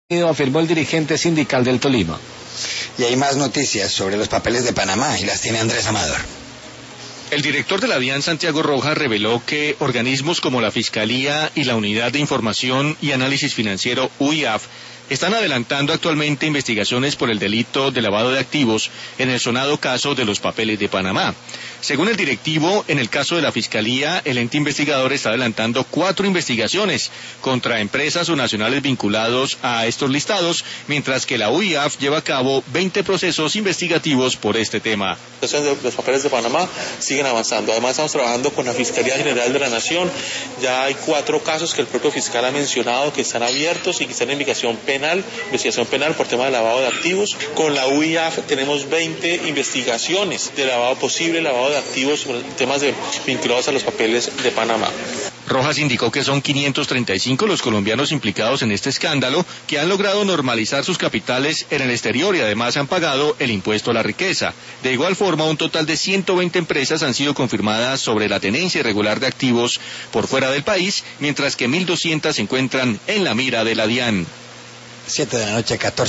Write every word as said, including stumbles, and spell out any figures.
afirmó el dirigente sindical del Tolima. Y hay más noticias sobre los papeles de Panamá y las tiene Andrés Amador. El director de la DIAN, Santiago Rojas, reveló que organismos como la Fiscalía y la Unidad de Información y Análisis Financiero, U I A F, están adelantando actualmente investigaciones por el delito de lavado de activos en el sonado caso de los papeles de Panamá. Según el directivo, en el caso de la Fiscalía, el ente investigador está adelantando cuatro investigaciones contra empresas o nacionales vinculados a estos listados, mientras que la U I A F lleva a cabo veinte procesos investigativos por este tema. Los papeles de Panamá siguen avanzando. Además, estamos trabajando con la Fiscalía General de la Nación. Ya hay cuatro casos que el propio fiscal ha mencionado que están abiertos y que están en investigación penal, investigación penal por tema de lavado de activos. Con la U I A F tenemos veinte investigaciones de lavado posible, lavado de activos, temas de, vinculados a los papeles de Panamá. Rojas indicó que son quinientos treinta y cinco los colombianos implicados en este escándalo que han logrado normalizar sus capitales en el exterior y además han pagado el impuesto a la riqueza. De igual forma, un total de ciento veinte empresas han sido confirmadas sobre la tenencia irregular de activos por fuera del país, mientras que mil doscientas se encuentran en la mira de la DIAN. siete de la noche, catorce.